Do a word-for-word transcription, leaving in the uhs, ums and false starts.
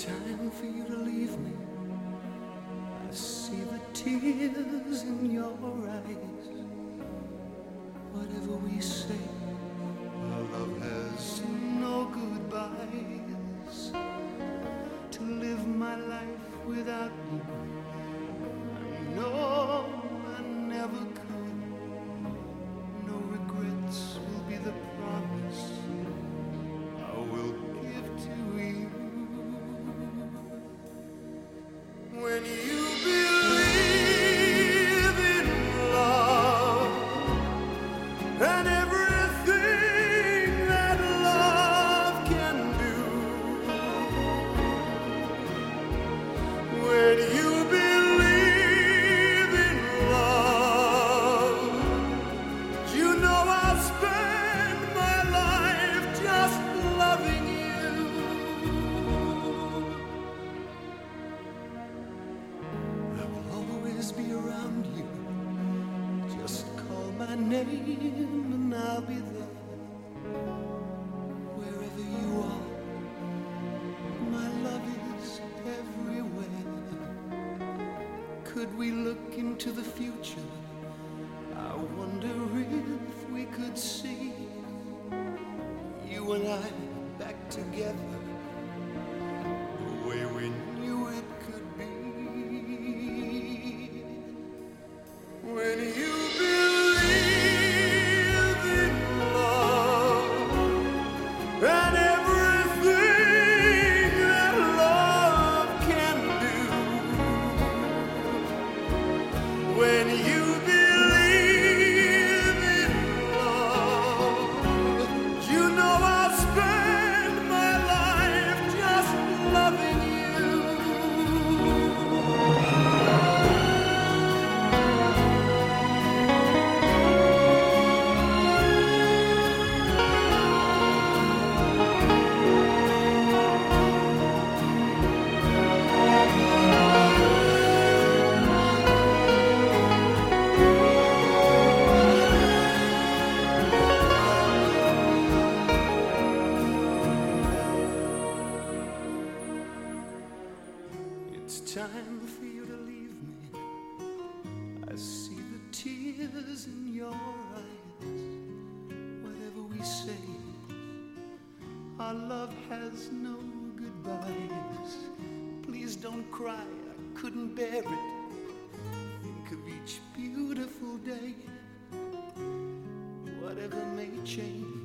time for you to leave me. I see the tears in your eyes. Whatever we say, our love has no goodbyes. To live my life without you, I know I never could. No regrets will be the promise I will give to you. When you believe in love and everything that love can do, when you believe in love, you know I'll spend my life just loving you. I will always be around you. Just call my name and I'll be there. Wherever you are, my love is everywhere. Could we look into the future? I wonder if we could see you and I back together the way we knew it could be. When you believe in love and everything that love can do, when you believe in love, you know I'll spend my life just loving you. It's time for you to leave me. I see the tears in your eyes. Whatever we say, our love has no goodbyes. Please don't cry, I couldn't bear it. Think of each beautiful day. Whatever may change,